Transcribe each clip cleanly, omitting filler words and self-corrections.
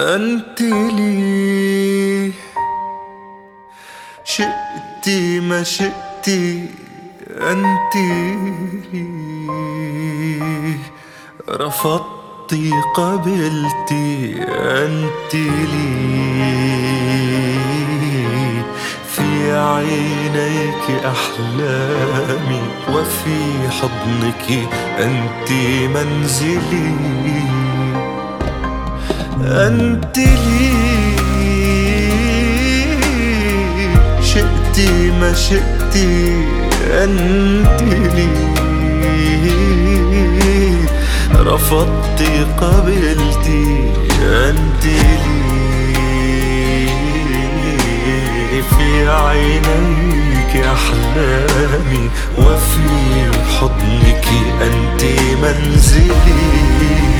أنت لي شئتي ما شئتي، أنت لي رفضتي قبلتي، أنت لي في عينيك أحلامي وفي حضنك أنت منزلي. أنت لي شئتي ما شئتي، أنت لي رفضتي قبلتي، أنت لي في عينيك أحلامي وفي حضنك أنت منزلي.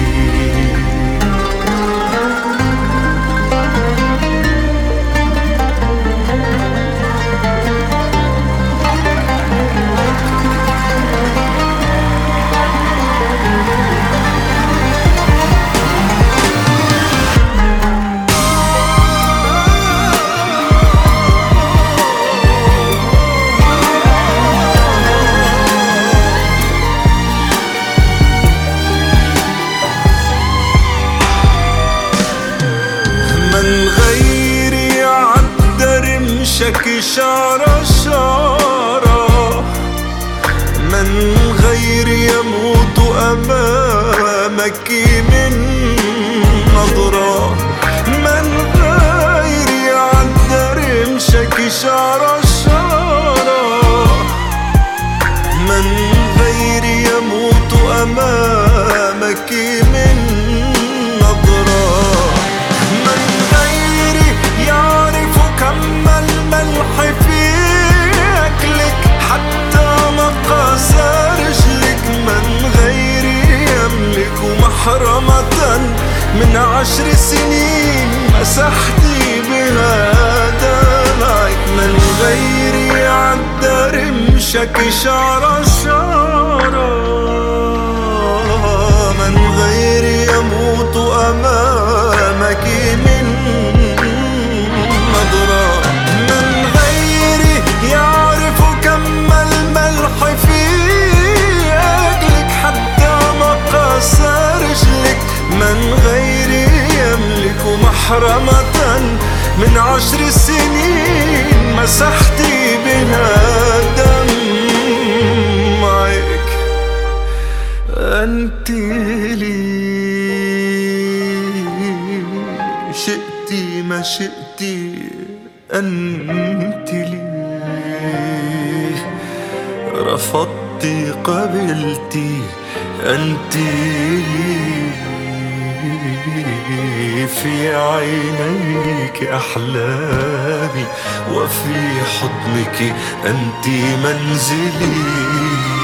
من غيري عدى رمشك شارة شارة، من غيري يموت أمامك من نظرة، من غيري عدى رمشك شارة شارة، من غيري يموت أمامك من نظرة، من غيري يعرف كم الملح في أكلك حتى مقاسى رجلك، من غيري يملك محرمة من 10 سنين مسحتي بها دمعك، من غيري عدى رمشك شعرة شعرة، من غيري يموت أمامك من نظرة، من غيري يعرف كم الملح في أكلك حتى مقاسى رجلك، من غيري يملك محرمة من 10 سنين مسحتي بها دمعك. أنت لي شئتي ما شئتي، أنت لي رفضتي قبلتي، أنت لي في عينيك أحلامي وفي حضنك أنت منزلي.